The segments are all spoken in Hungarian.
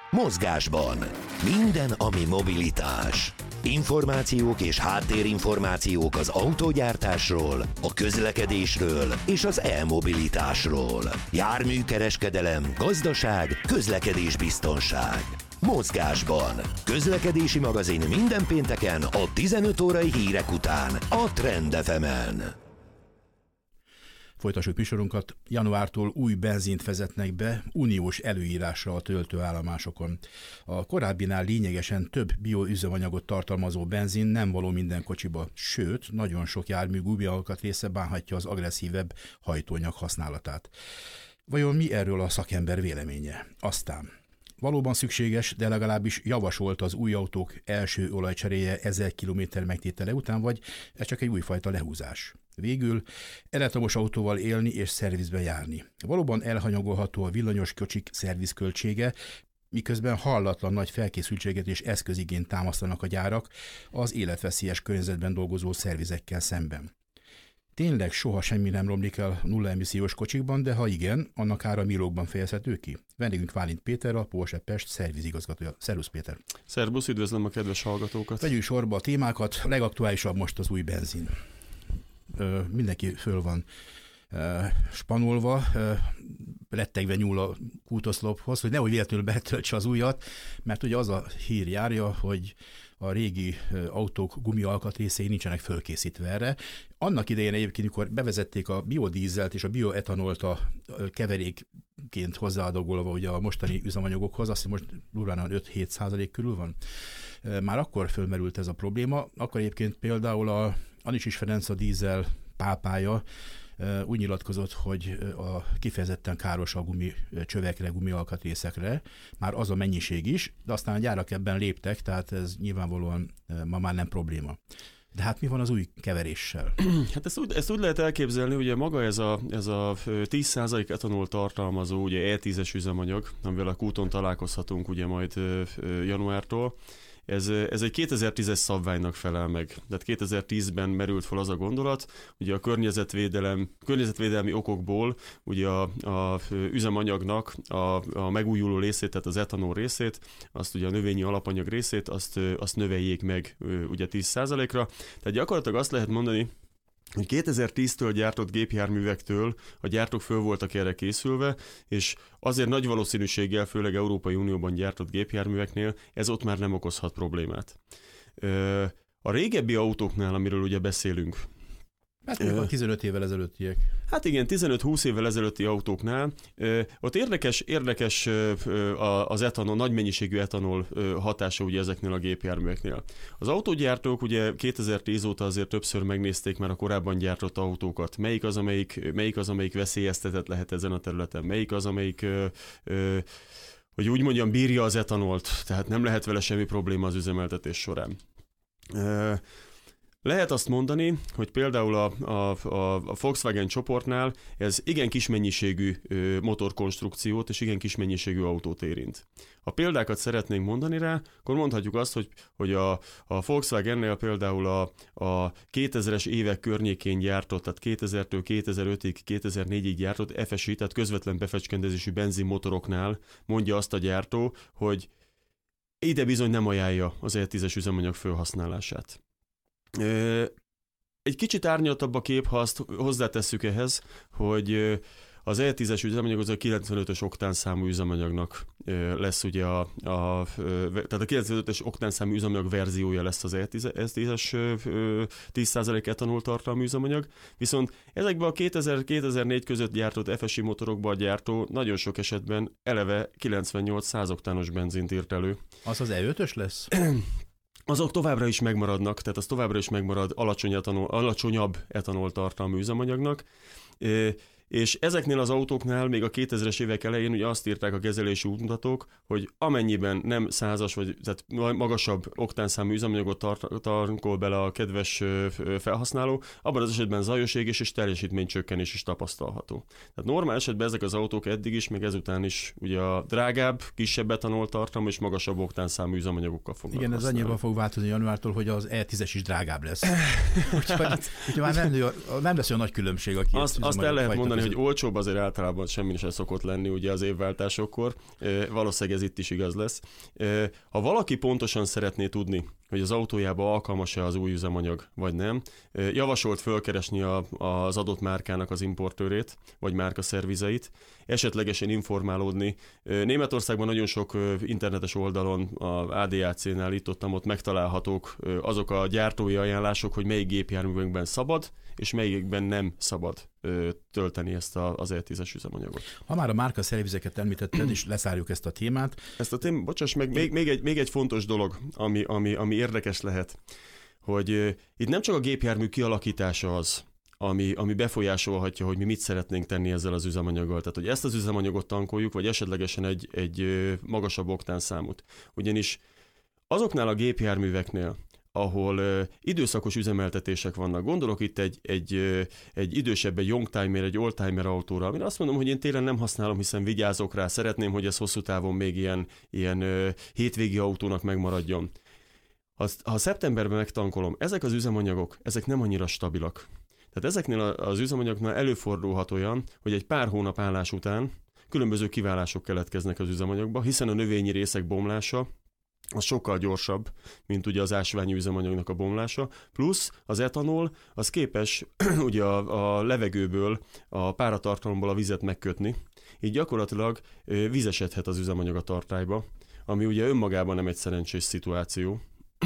Mozgásban. Minden, ami mobilitás. Információk és háttérinformációk az autógyártásról, a közlekedésről és az e-mobilitásról. Járműkereskedelem, gazdaság, közlekedésbiztonság. Mozgásban. Közlekedési magazin minden pénteken a 15 órai hírek után a Trend FM-en. Folytassuk műsorunkat. Januártól új benzint vezetnek be uniós előírással a töltőállomásokon. A korábbinál lényegesen több bioüzemanyagot tartalmazó benzin nem való minden kocsiba, sőt, nagyon sok jármű gumialkatrésze bánhatja az agresszívebb hajtóanyag használatát. Vajon mi erről a szakember véleménye? Aztán valóban szükséges, de legalábbis javasolt az új autók első olajcseréje 1000 km megtétele után, vagy ez csak egy újfajta lehúzás? Végül elektromos autóval élni és szervizbe járni. Valóban elhanyagolható a villanyos kocsik szervizköltsége, miközben hallatlan nagy felkészültséget és eszközigényt támasztanak a gyárak az életveszélyes környezetben dolgozó szervizekkel szemben. Tényleg soha semmi nem romlik el nulla emissziós kocsikban, de ha igen, annak ára milliókban fejezhető ki? Vendégünk Válint Péter, a Porsche Pest szervizigazgatója. Szervusz Péter! Szervusz, üdvözlöm a kedves hallgatókat! Vegyünk sorba a témákat, legaktuálisabb most az új benzin. Mindenki föl van spanolva, rettegve nyúl a kútoszlophoz, hogy nehogy véletlenül betöltse az újat, mert ugye az a hír járja, hogy a régi autók gumialkatrészei nincsenek fölkészítve erre. Annak idején egyébként, amikor bevezették a biodízelt és a bioetanolt a keverékként hozzáadagolva ugye a mostani üzemanyagokhoz, azt hiszem most durván 5-7% körül van, már akkor fölmerült ez a probléma. Akkor egyébként például a Anicsis Ferenc, a dízel pápája úgy nyilatkozott, hogy a kifejezetten káros a gumicsövekre, gumialkatrészekre, már az a mennyiség is, de aztán a gyárak ebben léptek, tehát ez nyilvánvalóan ma már nem probléma. De hát mi van az új keveréssel? Hát ezt úgy lehet elképzelni, ugye maga ez a 10% etanol tartalmazó ugye E10-es üzemanyag, amivel a kúton találkozhatunk ugye majd januártól. Ez egy 2010-es szabványnak felel meg. Tehát 2010-ben merült fel az a gondolat, ugye a környezetvédelmi okokból ugye a üzemanyagnak a megújuló részét, tehát az etanol részét, azt ugye a növényi alapanyag részét, azt növeljék meg ugye 10%-ra. Tehát gyakorlatilag azt lehet mondani, hogy 2010-től gyártott gépjárművektől a gyártók föl voltak erre készülve, és azért nagy valószínűséggel, főleg Európai Unióban gyártott gépjárműveknél ez ott már nem okozhat problémát. A régebbi autóknál, amiről ugye beszélünk, hát 15 évvel ezelőttiek. Hát igen, 15-20 évvel ezelőtti autóknál. Ott érdekes az etanol, nagy mennyiségű etanol hatása ugye ezeknél a gépjárműveknél. Az autógyártók ugye 2010 óta azért többször megnézték már a korábban gyártott autókat. Melyik az, amelyik veszélyeztetett lehet ezen a területen? Melyik az, amelyik hogy úgy mondjam, bírja az etanolt, tehát nem lehet vele semmi probléma az üzemeltetés során. Lehet azt mondani, hogy például a Volkswagen csoportnál ez igen kis mennyiségű motorkonstrukciót és igen kis mennyiségű autót érint. Ha példákat szeretnénk mondani rá, akkor mondhatjuk azt, hogy a Volkswagennél például a 2000-es évek környékén gyártott, tehát 2000-től 2005-ig, 2004-ig gyártott FSI, tehát közvetlen befecskendezésű benzinmotoroknál mondja azt a gyártó, hogy ide bizony nem ajánlja az E10-es üzemanyag felhasználását. Egy kicsit árnyaltabb a kép, ha azt hozzátesszük ehhez, hogy az E10-es üzemanyag az a 95-ös oktánszámú üzemanyagnak lesz ugye tehát a 95-ös oktánszámú üzemanyag verziója lesz az E10-es 10% etanol tartalmú üzemanyag, viszont ezekben a 2000-2004 között gyártott FSI motorokban a gyártó nagyon sok esetben eleve 98-100 oktános benzint írt elő. Az E5-ös lesz? Azok továbbra is megmaradnak, tehát az továbbra is megmarad alacsonyabb etanol tartalmú üzemanyagnak, és ezeknél az autóknál még a 2000-es évek elején ugye azt írták a kezelési útmutatók, hogy amennyiben nem 100-as vagy tehát magasabb oktánszámú üzemanyagot tankol bele a kedves felhasználó, abban az esetben zajos égés és teljesítménycsökkenés is tapasztalható. Tehát normál esetben ezek az autók eddig is, meg ezután is ugye a drágább, kisebb etanol tartalmú és magasabb oktánszámú üzemanyagokkal fognak használni. Igen, ez annyiban fog változni januártól, hogy az E10-es is drágább lesz. Úgyhogy már nem lesz olyan nagy különbség a két azt el lehet mondani mondani, hogy olcsóbb azért általában semmi sem szokott lenni ugye az évváltásokkor, valószínűleg ez itt is igaz lesz. Ha valaki pontosan szeretné tudni, hogy az autójába alkalmas-e az új üzemanyag, vagy nem, javasolt fölkeresni az adott márkának az importőrét, vagy márkaszervizeit, esetlegesen informálódni. Németországban nagyon sok internetes oldalon, a ADAC-nál itt-ott megtalálhatók azok a gyártói ajánlások, hogy melyik gépjárművekben szabad, és melyikben nem szabad tölteni ezt az E10-es üzemanyagot. Ha már a márkaszervizeket említetted, és leszárjuk ezt a témát. Ezt a témát, bocsáss meg, még egy fontos dolog, ami érdekes lehet, hogy itt nem csak a gépjármű kialakítása az, ami befolyásolhatja, hogy mi mit szeretnénk tenni ezzel az üzemanyaggal. Tehát, hogy ezt az üzemanyagot tankoljuk, vagy esetlegesen egy magasabb oktánszámot. Ugyanis azoknál a gépjárműveknél, ahol időszakos üzemeltetések vannak. Gondolok itt egy idősebb, egy youngtimer, egy oldtimer autóra, amire azt mondom, hogy én télen nem használom, hiszen vigyázok rá, szeretném, hogy ez hosszú távon még ilyen hétvégi autónak megmaradjon. Ha szeptemberben megtankolom, ezek az üzemanyagok, ezek nem annyira stabilak. Tehát ezeknél az üzemanyagnál előfordulhat olyan, hogy egy pár hónap állás után különböző kiválások keletkeznek az üzemanyagba, hiszen a növényi részek bomlása az sokkal gyorsabb, mint ugye az ásványi üzemanyagnak a bomlása, plusz az etanol, az képes ugye a levegőből, a páratartalomból a vizet megkötni, így gyakorlatilag vizesedhet az üzemanyag a tartályba, ami ugye önmagában nem egy szerencsés szituáció.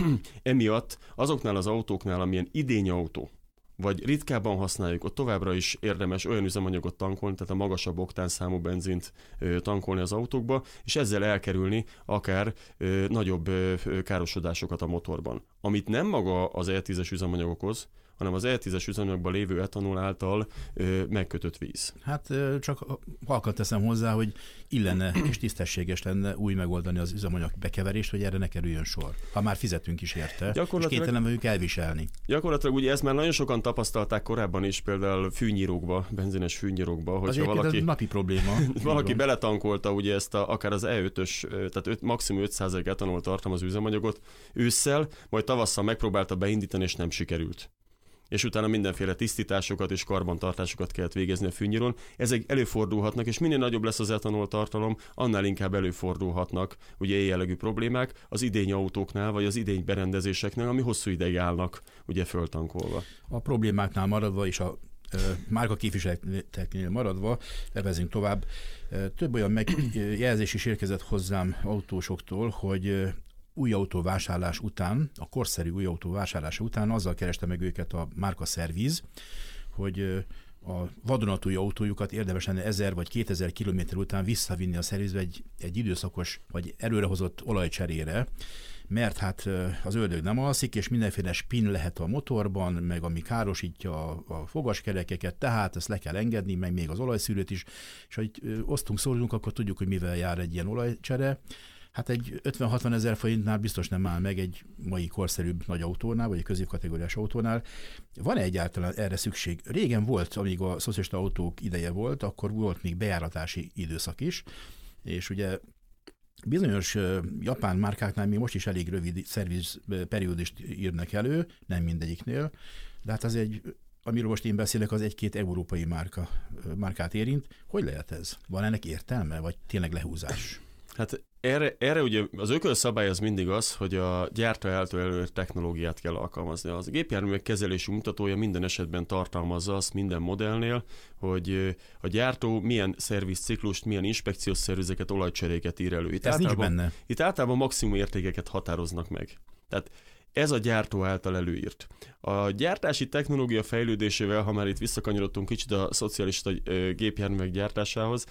Emiatt azoknál az autóknál, amilyen idényautó, vagy ritkábban használjuk, ott továbbra is érdemes olyan üzemanyagot tankolni, tehát a magasabb oktánszámú benzint tankolni az autókba, és ezzel elkerülni akár nagyobb károsodásokat a motorban. Amit nem maga az E10-es üzemanyag okoz, hanem az E10-es üzemanyagban lévő etanol által megkötött víz. Hát csak halkan teszem hozzá, hogy illene és tisztességes lenne úgy megoldani az üzemanyag bekeverést, hogy erre ne kerüljön sor. Ha már fizetünk is érte, és kénytelen vagyunk elviselni. Gyakorlatilag ugye ezt már nagyon sokan tapasztalták korábban is, például fűnyírókba, benzines fűnyírókba, hogyha valaki... Ez napi probléma. Valaki beletankolta ugye ezt akár az E5-ös, tehát maximum 5% etanol tartalmazó üzemanyagot ősszel, majd tavasszal megpróbálta beindítani, és nem sikerült. És utána mindenféle tisztításokat és karbantartásokat kellett végezni a fűnyírón. Ezek előfordulhatnak, és minél nagyobb lesz az etanol tartalom, annál inkább előfordulhatnak ugye ilyen jellegű problémák az idényautóknál, vagy az idény berendezéseknél, ami hosszú ideig állnak ugye föltankolva. A problémáknál maradva és a márka képviseleteknél maradva, levezünk tovább. Több olyan megjelzés is érkezett hozzám autósoktól, hogy új autó vásárlás után, a korszerű új autó vásárlása után azzal kereste meg őket a márkaszerviz, hogy a vadonatúj autójukat érdemes lenne 1000 vagy 2000 kilométer után visszavinni a szervizbe egy időszakos vagy előrehozott olajcserére, mert hát az ördög nem alszik, és mindenféle spin lehet a motorban, meg ami károsítja a fogaskerekeket, tehát ezt le kell engedni, meg még az olajszűrőt is, és ha osztunk, szólunk, akkor tudjuk, hogy mivel jár egy ilyen olajcsere. Hát egy 50-60 ezer forintnál biztos nem áll meg egy mai korszerűbb nagy autónál, vagy egy középkategóriás autónál. Van-e egyáltalán erre szükség? Régen volt, amíg a szocialista autók ideje volt, akkor volt még bejáratási időszak is, és ugye bizonyos japán márkáknál még most is elég rövid szervizperiódust írnak elő, nem mindegyiknél, de hát az amiről most én beszélek, az egy-két európai márkát érint. Hogy lehet ez? Van ennek értelme, vagy tényleg lehúzás? Hát erre ugye az ökölszabály az mindig az, hogy a gyártó által előírt technológiát kell alkalmazni. Az gépjárművek kezelési mutatója minden esetben tartalmazza azt minden modellnél, hogy a gyártó milyen szervizciklust, milyen inspekciós szervizeket, olajcseréket ír elő. Ez nincs benne. Itt általában maximum értékeket határoznak meg. Tehát ez a gyártó által előírt. A gyártási technológia fejlődésével, ha már itt visszakanyarodtunk kicsit a szocialista gépjárművek gyártásához,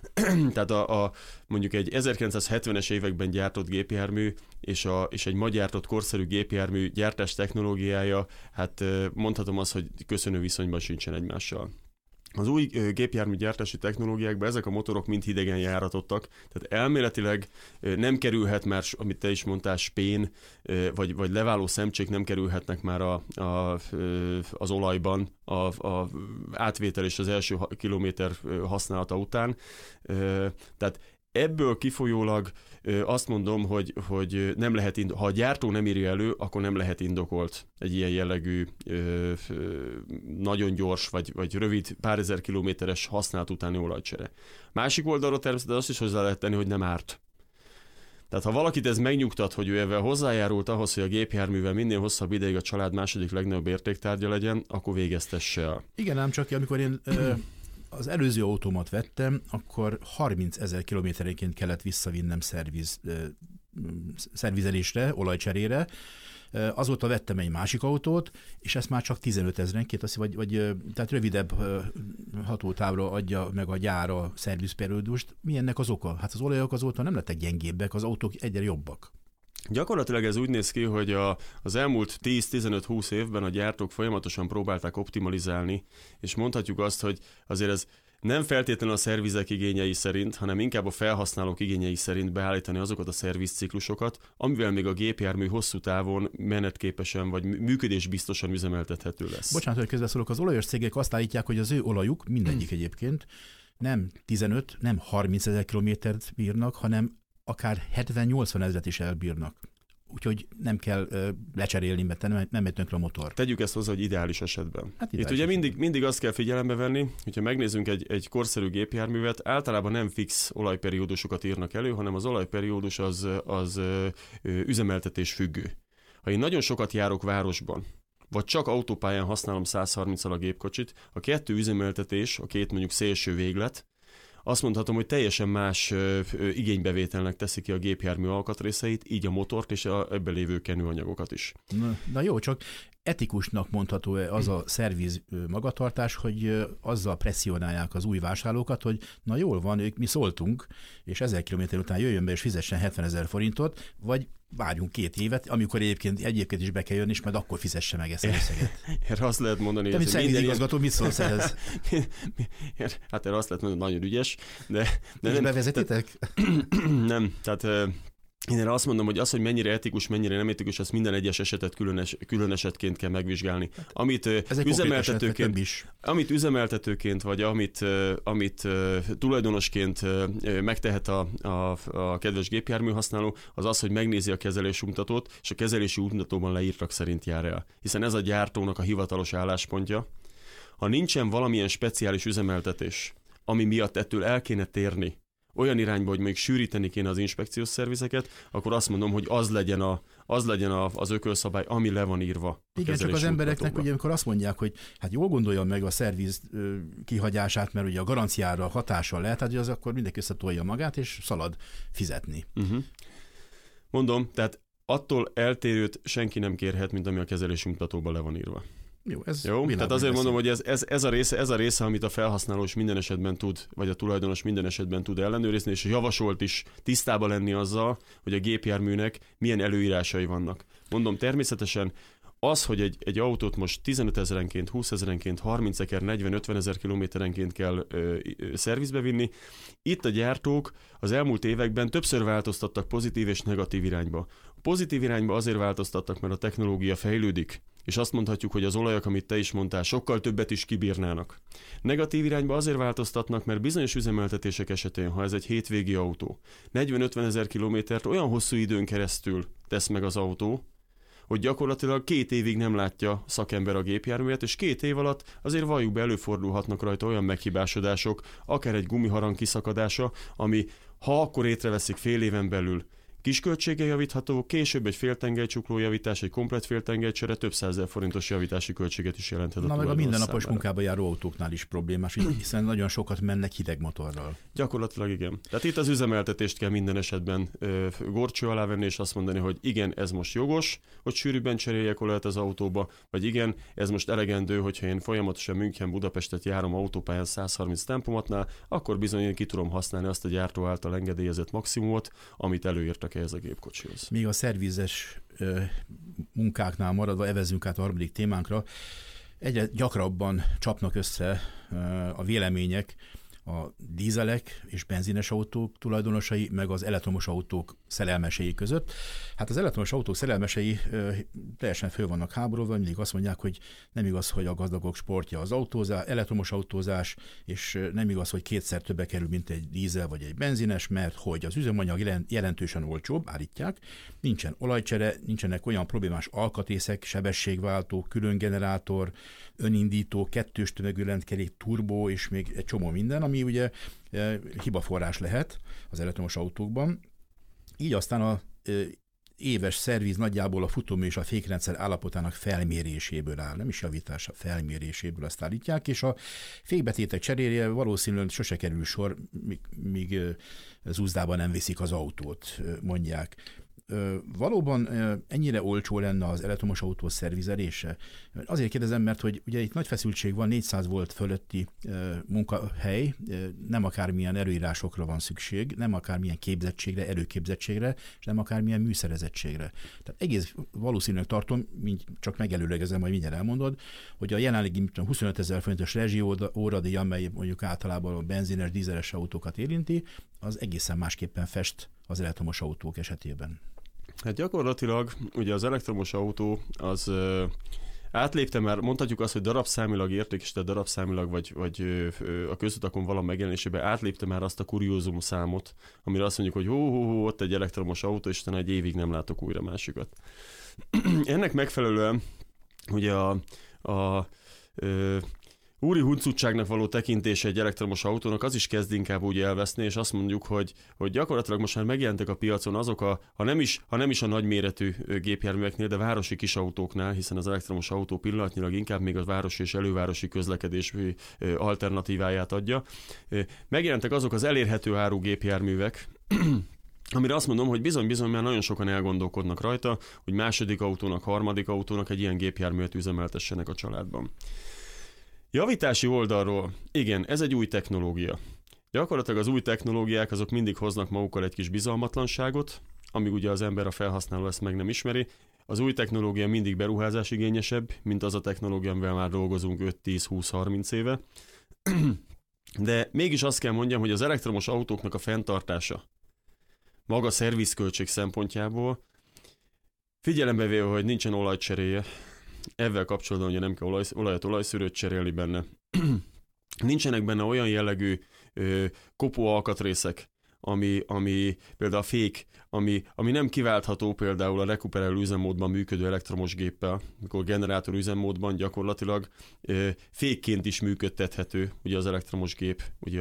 tehát mondjuk egy 1970-es években gyártott gépjármű és egy ma gyártott korszerű gépjármű gyártás technológiája, hát mondhatom azt, hogy köszönő viszonyban sincsen egymással. Az új gépjármű gyártási technológiákban ezek a motorok mind hidegen járatottak, tehát elméletileg nem kerülhet már, amit te is mondtál, spén, vagy leváló szemcsék nem kerülhetnek már az olajban a átvétel és az első kilométer használata után. Tehát ebből kifolyólag azt mondom, hogy nem lehet, ha a gyártó nem írja elő, akkor nem lehet indokolt egy ilyen jellegű nagyon gyors vagy rövid pár ezer kilométeres használat utáni olajcsere. Másik oldalról természetesen azt is hozzá lehet tenni, hogy nem árt. Tehát ha valakit ez megnyugtat, hogy ő ebben hozzájárult ahhoz, hogy a gépjárművel minél hosszabb ideig a család második legnagyobb értéktárgya legyen, akkor végeztesse el. Igen, ám csak amikor én az előző autómat vettem, akkor 30 000 kilométerenként kellett visszavinnem szervizelésre, olajcserére. Azóta vettem egy másik autót, és ezt már csak 15 000-enként, tehát rövidebb hatótávra adja meg a gyár a szervizperiódust. Mi ennek az oka? Hát az olajok azóta nem lettek gyengébbek, az autók egyre jobbak. Gyakorlatilag ez úgy néz ki, hogy az elmúlt 10-15-20 évben a gyártók folyamatosan próbálták optimalizálni, és mondhatjuk azt, hogy azért ez nem feltétlenül a szervizek igényei szerint, hanem inkább a felhasználók igényei szerint beállítani azokat a szervizciklusokat, amivel még a gépjármű hosszú távon menetképesen vagy működésbiztosan üzemeltethető lesz. Bocsánat, hogy közbeszólok, az olajos cégek azt állítják, hogy az ő olajuk, mindegyik egyébként, nem 15, nem 30 000 kilométert bírnak, hanem akár 70-80 000 is elbírnak. Úgyhogy nem kell lecserélni, mert nem megy tönkre a motor. Tegyük ezt hozzá, hogy ideális esetben. Hát itt ugye mindig azt kell figyelembe venni, hogyha megnézzünk egy korszerű gépjárművet, általában nem fix olajperiódusokat írnak elő, hanem az olajperiódus az üzemeltetés függő. Ha én nagyon sokat járok városban, vagy csak autópályán használom 130-al a gépkocsit, a kettő üzemeltetés, a két mondjuk szélső véglet, azt mondhatom, hogy teljesen más igénybevételnek teszi ki a gépjármű alkatrészeit, így a motort és ebben lévő kenőanyagokat is. Na jó, csak etikusnak mondható-e az a szerviz magatartás, hogy azzal presszionálják az új vásárlókat, hogy na jól van, mi szóltunk, és 1000 kilométer után jöjjön be és fizessen 70 000 forintot, vagy várjunk 2 évet, amikor egyébként is be kell jönni, és majd akkor fizesse meg ezt az összeget. Erre azt lehet mondani, hogy szervizigazgató mit szólsz ehhez? Hát erre azt lehet mondani, nagyon ügyes, de nem. Bevezetitek? Nem, tehát én erre azt mondom, hogy az, hogy mennyire etikus, mennyire nem etikus, azt minden egyes esetet külön esetként kell megvizsgálni. Amit üzemeltetőként, vagy amit tulajdonosként megtehet a kedves gépjármű használó, az, hogy megnézi a kezelési útmutatót, és a kezelési útmutatóban leírtak szerint jár el. Hiszen ez a gyártónak a hivatalos álláspontja. Ha nincsen valamilyen speciális üzemeltetés, ami miatt ettől el kéne térni, olyan irányba, hogy még sűríteni kéne az inspekciós szervizeket, akkor azt mondom, hogy az legyen az ökölszabály, ami le van írva. Igen, csak az embereknek, ugye, amikor azt mondják, hogy hát jól gondolja meg a szerviz kihagyását, mert ugye a garanciára hatással lehet, hát az akkor mindenki összetolja magát, és szalad fizetni. Mondom, tehát attól eltérőt senki nem kérhet, mint ami a kezelési mutatóban le van írva. Jó? Tehát azért mondom, hogy ez a része, amit a felhasználós minden esetben tud, vagy a tulajdonos minden esetben tud ellenőrizni, és javasolt is tisztában lenni azzal, hogy a gépjárműnek milyen előírásai vannak. Mondom, természetesen az, hogy egy autót most 15 000-enként, 20 000-enként, 30 000, 40-50 000 kilométerenként kell szervizbe vinni, itt a gyártók az elmúlt években többször változtattak pozitív és negatív irányba. A pozitív irányba azért változtattak, mert a technológia fejlődik, és azt mondhatjuk, hogy az olajak, amit te is mondtál, sokkal többet is kibírnának. Negatív irányba azért változtatnak, mert bizonyos üzemeltetések esetén, ha ez egy hétvégi autó, 40-50 000 kilométert olyan hosszú időn keresztül tesz meg az autó, hogy gyakorlatilag 2 évig nem látja szakember a gépjárművet, és 2 év alatt azért valljuk be, előfordulhatnak rajta olyan meghibásodások, akár egy gumiharang kiszakadása, ami ha akkor észreveszik fél éven belül, kis költséggel javítható, később egy féltengelycsukló javítás, egy komplett féltengelycsere több 100 000 forintos javítási költséget is jelenthet. Na meg a mindennapos munkába járó autóknál is problémás, hiszen nagyon sokat mennek hideg motorral. Gyakorlatilag igen. Tehát itt az üzemeltetést kell minden esetben górcső alá venni, és azt mondani, hogy igen, ez most jogos, hogy sűrűbben cseréljek olajat az autóba, vagy igen, ez most elegendő, hogyha én folyamatosan München-Budapestet járom autópályán 130 tempomatnál, akkor bizony én ki tudom használni azt a gyártó által engedélyezett maximumot, amit előírtak ehhez a gépkocsihoz. Még a szervizes munkáknál maradva evezzünk át a harmadik témánkra. Egyre gyakrabban csapnak össze a vélemények a dízelek és benzines autók tulajdonosai, meg az elektromos autók szerelmesei között. Hát az elektromos autók szerelmesei teljesen föl vannak háborodva, mindig azt mondják, hogy nem igaz, hogy a gazdagok sportja az autózás, elektromos autózás, és nem igaz, hogy kétszer többe kerül, mint egy dízel vagy egy benzines, mert hogy az üzemanyag jelentősen olcsóbb, állítják, nincsen olajcsere, nincsenek olyan problémás alkatrészek, sebességváltó, különgenerátor, önindító, kettős tömegű lentkerék, turbó és még egy csomó minden, ami ugye hibaforrás lehet az elektromos autókban. Így aztán a éves szerviz nagyjából a futómű és a fékrendszer állapotának felméréséből áll, nem is javítása, felméréséből azt állítják, és a fékbetétek cserélje valószínűleg sose kerül sor, míg zúzdában nem viszik az autót, mondják. Valóban ennyire olcsó lenne az elektromos autó szervizelése? Azért kérdezem, mert hogy ugye itt nagy feszültség van, 400 volt fölötti munkahely, nem akármilyen előírásokra van szükség, nem akármilyen képzettségre, előképzettségre, és nem akármilyen műszerezettségre. Tehát egész valószínűleg tartom, csak megelőlegezem, majd mindjárt elmondod, hogy a jelenlegi 25 000 forintos rezsi óradíj, amely mondjuk általában a benzines, dízeles autókat érinti, az egészen másképpen fest az elektromos autók esetében. Hát gyakorlatilag ugye az elektromos autó az átlépte már, mondhatjuk azt, hogy darabszámilag értékesített darabszámilag, vagy a közutakon valami megjelenésében átlépte már azt a kuriózum számot, amire azt mondjuk, hogy ott egy elektromos autó, és utána egy évig nem látok újra másikat. Ennek megfelelően ugye a úri huncutságnak való tekintése egy elektromos autónak az is kezd inkább úgy elveszni, és azt mondjuk, hogy gyakorlatilag most már megjelentek a piacon azok ha nem is a nagyméretű gépjárműveknél, de városi kisautóknál, hiszen az elektromos autó pillanatnyilag inkább még a városi és elővárosi közlekedés alternatíváját adja. Megjelentek azok az elérhető áru gépjárművek, amire azt mondom, hogy bizony már nagyon sokan elgondolkodnak rajta, hogy második autónak, harmadik autónak egy ilyen gépjárművet üzemeltessenek a családban. Javítási oldalról, igen, ez egy új technológia. Gyakorlatilag az új technológiák azok mindig hoznak magukkal egy kis bizalmatlanságot, amíg ugye az ember, a felhasználó ezt meg nem ismeri. Az új technológia mindig beruházásigényesebb, mint az a technológia, amivel már dolgozunk 5-10-20-30 éve. De mégis azt kell mondjam, hogy az elektromos autóknak a fenntartása maga szervizköltség szempontjából, figyelembe véve, hogy nincsen olajcseréje, ezzel kapcsolatban ugye nem kell olajat, olajszűrőt cserélni benne. Nincsenek benne olyan jellegű kopó alkatrészek, ami például a fék, ami nem kiváltható például a rekuperáló üzemmódban működő elektromos géppel, mikor generátor üzemmódban gyakorlatilag fékként is működtethető ugye az elektromos gép ugye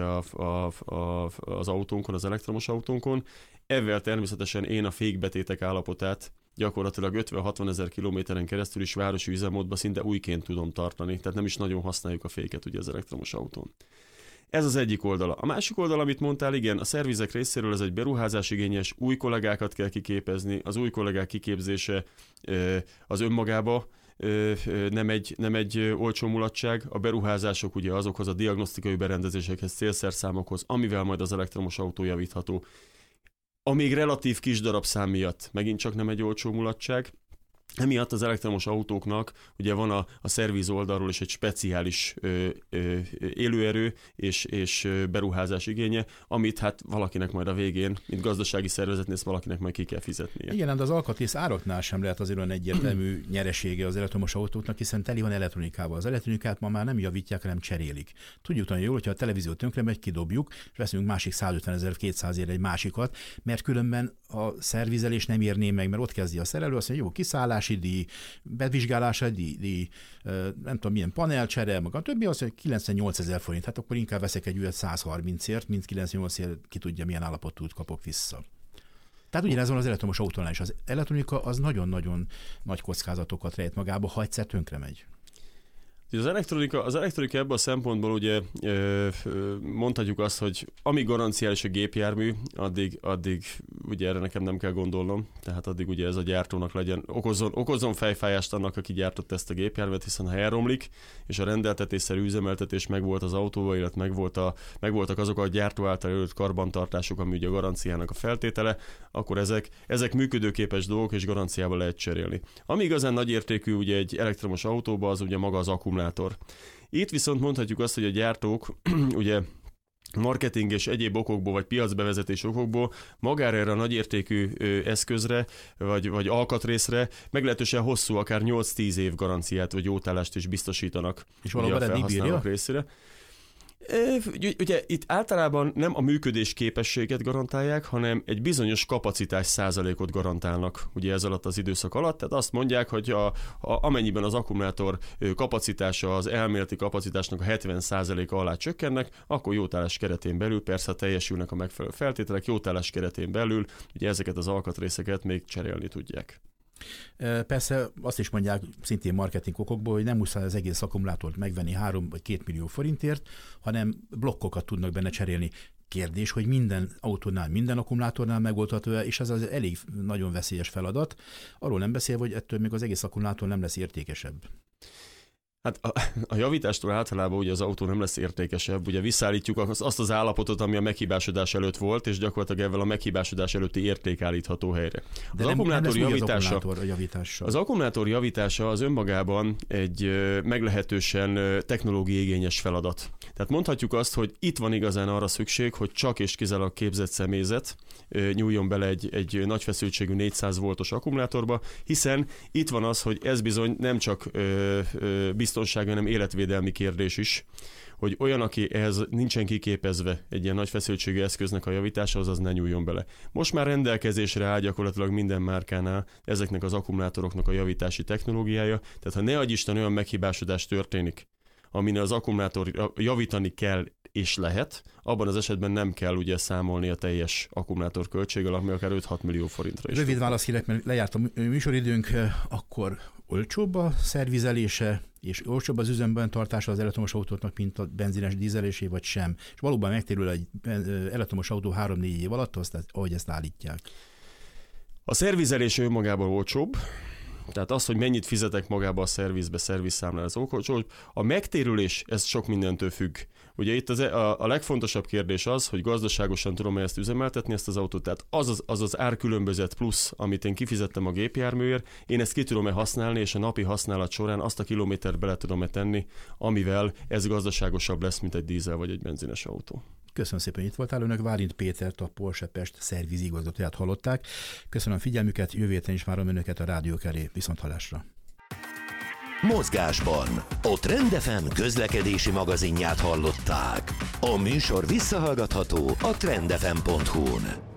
az autónkon, az elektromos autónkon. Ezzel természetesen én a fékbetétek állapotát gyakorlatilag 50-60 ezer kilométeren keresztül is városi üzemmódban szinte újként tudom tartani, tehát nem is nagyon használjuk a féket ugye az elektromos autón. Ez az egyik oldala. A másik oldal, amit mondtál, igen, a szervizek részéről ez egy beruházásigényes, új kollégákat kell kiképezni, az új kollégák kiképzése az önmagába nem egy olcsó mulatság, a beruházások ugye azokhoz a diagnosztikai berendezésekhez, célszerszámokhoz, amivel majd az elektromos autó javítható. A még relatív kis darabszám miatt megint csak nem egy olcsó mulatság. Emiatt az elektromos autóknak ugye van a szerviz oldalról is egy speciális élőerő és beruházás igénye, amit hát valakinek majd a végén, mint gazdasági szervezetnél, valakinek majd ki kell fizetnie. Igen, de az alkatrész áraknál sem lehet azért olyan egyértelmű nyeresége az elektromos autóknak, hiszen teli van elektronikával. Az elektronikát ma már nem javítják, hanem cserélik. Tudjuk nagyon jól, hogyha a televízió tönkre megy, kidobjuk, és veszünk másik 150 000-200 000 egy másikat, mert különben a szervizelés nem érné meg, mert ott kezdi a szerelő, azt mondja, jó, kiszállási díj, bevizsgálási díj, nem tudom milyen panelcsere, maga a többi, az, hogy 98 000 forint, hát akkor inkább veszek egy ügyet 130-ért, mint 98-ért, ki tudja milyen állapotú kapok vissza. Tehát ugyanez van az elektromos autónál is. Az elektronika az nagyon-nagyon nagy kockázatokat rejt magába, ha egyszer tönkre megy. Az elektronika ebből a szempontból ugye mondhatjuk azt, hogy amíg garanciális a gépjármű, addig ugye erre nekem nem kell gondolnom, tehát addig ugye ez a gyártónak legyen, okozzon fejfájást annak, aki gyártott ezt a gépjárművet, hiszen ha elromlik, és a rendeltetésszerű üzemeltetés megvolt az autóval, illetve megvoltak azok a gyártó által előtt karbantartások, ami ugye a garanciának a feltétele, akkor ezek működőképes dolgok, és garanciával lehet cserélni. Ami igazán nagy értékű ugye egy elektromos autóban, az ugye maga az akkumulátor. Itt viszont mondhatjuk azt, hogy a gyártók ugye marketing és egyéb okokból, vagy piacbevezetés okokból magára erre a nagyértékű eszközre, vagy alkatrészre meglehetősen hosszú, akár 8-10 év garanciát, vagy jótállást is biztosítanak. És valóban a felhasználók részére. Ugye itt általában nem a működés képességet garantálják, hanem egy bizonyos kapacitás százalékot garantálnak ugye ez alatt az időszak alatt. Tehát azt mondják, hogy amennyiben az akkumulátor kapacitása az elméleti kapacitásnak a 70%-a alá csökkennek, akkor jótállás keretén belül, persze ha teljesülnek a megfelelő feltételek, jótállás keretén belül ugye ezeket az alkatrészeket még cserélni tudják. Persze azt is mondják szintén marketing okokból, hogy nem muszáj az egész akkumulátort megvenni 3 vagy 2 millió forintért, hanem blokkokat tudnak benne cserélni. Kérdés, hogy minden autónál, minden akkumulátornál megoldható, és ez az elég nagyon veszélyes feladat. Arról nem beszélve, hogy ettől még az egész akkumulátor nem lesz értékesebb. Hát a javítástól általában ugye az autó nem lesz értékesebb, ugye visszaállítjuk azt az állapotot, ami a meghibásodás előtt volt, és gyakorlatilag ezzel a meghibásodás előtti érték állítható helyre. De nem lesz az akkumulátor javítása az önmagában egy meglehetősen technológiai igényes feladat. Tehát mondhatjuk azt, hogy itt van igazán arra szükség, hogy csak és kizárólag képzett személyzet nyúljon bele egy nagy feszültségű 400 voltos akkumulátorba, hiszen itt van az, hogy ez bizony nem csak biztonsági, hanem életvédelmi kérdés is, hogy olyan, aki ehhez nincsen kiképezve egy ilyen nagy feszültségű eszköznek a javítása, az ne nyúljon bele. Most már rendelkezésre áll gyakorlatilag minden márkánál ezeknek az akkumulátoroknak a javítási technológiája, tehát ha ne adj Isten olyan meghibásodás történik, amin az akkumulátor javítani kell és lehet, abban az esetben nem kell ugye számolni a teljes akkumulátor költséggel, ami akár 5-6 millió forintra is. Rövid válasz kérek, mert lejárt a műsoridőnk, akkor olcsóbb a szervizelése, és olcsóbb az üzemben tartása az elektromos autóknak, mint a benzines dízelésé, vagy sem. És valóban megtérül egy elektromos autó 3-4 év alatt, ahogy ezt állítják. A szervizelés önmagában olcsóbb, tehát az, hogy mennyit fizetek magába a szervizszámlára, ez olcsóbb. A megtérülés, ez sok mindentől függ. Ugye itt a legfontosabb kérdés az, hogy gazdaságosan tudom ezt üzemeltetni, ezt az autót. Tehát az árkülönbözet plusz, amit én kifizettem a gépjárműért, én ezt ki tudom-e használni, és a napi használat során azt a kilométert bele tudom-e tenni, amivel ez gazdaságosabb lesz, mint egy dízel vagy egy benzines autó. Köszönöm szépen, hogy itt voltál önök. Válint Pétert, a Porsche Pest szervizigazgatóját hallották. Köszönöm a figyelmüket, jövő héten is várom önöket a rádiók elé. Viszonthallásra. Mozgásban a Trend FM közlekedési magazinját hallották. A műsor visszahallgatható a trendfm.hu-n.